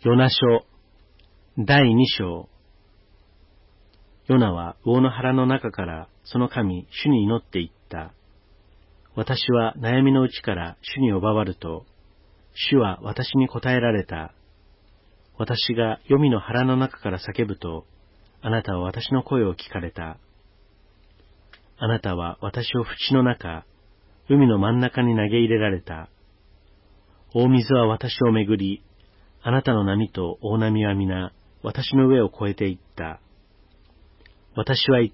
ヨナ書第2章。ヨナは魚の腹の中からその神、主に祈っていった。私は悩みのうちから主に呼ばわると、主は私に答えられた。私が黄泉の腹の中から叫ぶと、あなたは私の声を聞かれた。あなたは私を淵の中、海の真ん中に投げ入れられた。大水は私をめぐり、あなたの波と大波は皆、私の上を越えていった。私は言った。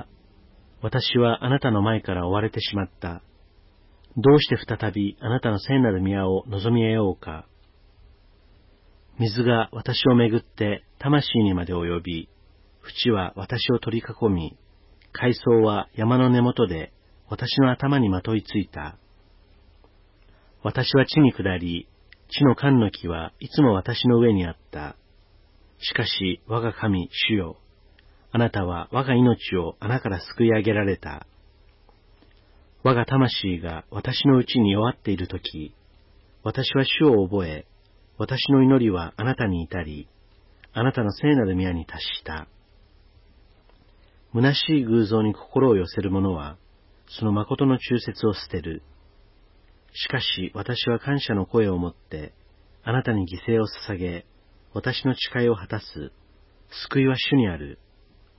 私はあなたの前から追われてしまった。どうして再びあなたの聖なる宮を望み得ようか。水が私をめぐって魂にまで及び、淵は私を取り囲み、海藻は山の根元で私の頭にまといついた。私は地に下り、地の冠の木はいつも私の上にあった。しかし我が神主よ、あなたは我が命を穴から救い上げられた。我が魂が私のうちに弱っているとき、私は主を覚え、私の祈りはあなたに至り、あなたの聖なる宮に達した。虚しい偶像に心を寄せる者は、その誠の忠説を捨てる。しかし私は感謝の声をもって、あなたに犠牲を捧げ、私の誓いを果たす。救いは主にある。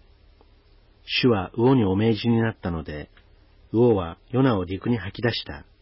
主は魚にお命じになったので、魚はヨナを陸に吐き出した。